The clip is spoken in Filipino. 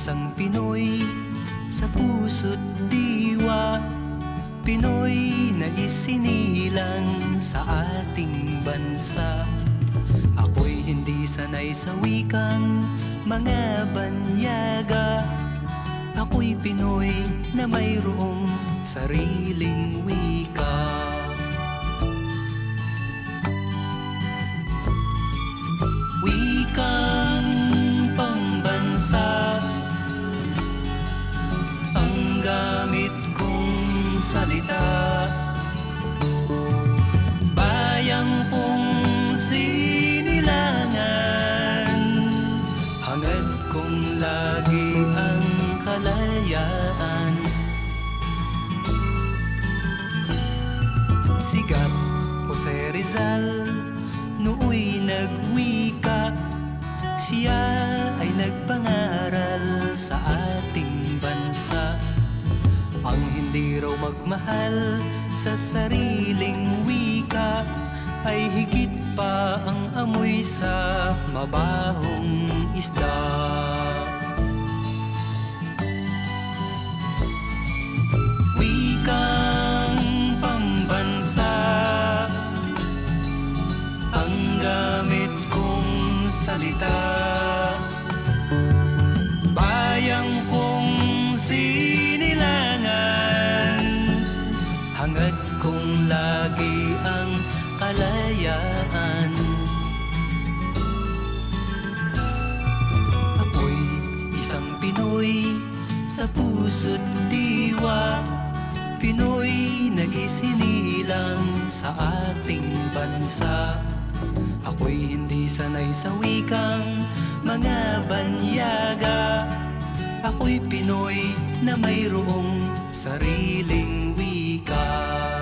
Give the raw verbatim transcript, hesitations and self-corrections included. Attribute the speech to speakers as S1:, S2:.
S1: Isang Pinoy sa puso't diwa, Pinoy na isinilang sa ating bansa. Ako'y hindi sanay sa wikang mga banyaga. Ako'y Pinoy na mayroong sariling wika. Wikang pambansa ang gamit kong salita. Bayang kong sinilangan, hangad kong lagi ang kalayaan. Sigat Jose Rizal nooy nagwika, siya ay nagpangaral sa ating bansa. Ang hindi raw magmahal sa sariling wika ay higit pa ang amoy sa mabahong isda. Wikang pambansa ang gamit kong salita. Bayang kong sinilangan, hangad kong lagi ang kalayaan. Ako'y isang Pinoy sa puso't diwa, Pinoy na isinilang sa ating bansa. Ako'y hindi sanay sa wikang mga banyaga. Ako'y Pinoy na mayroong sariling wika.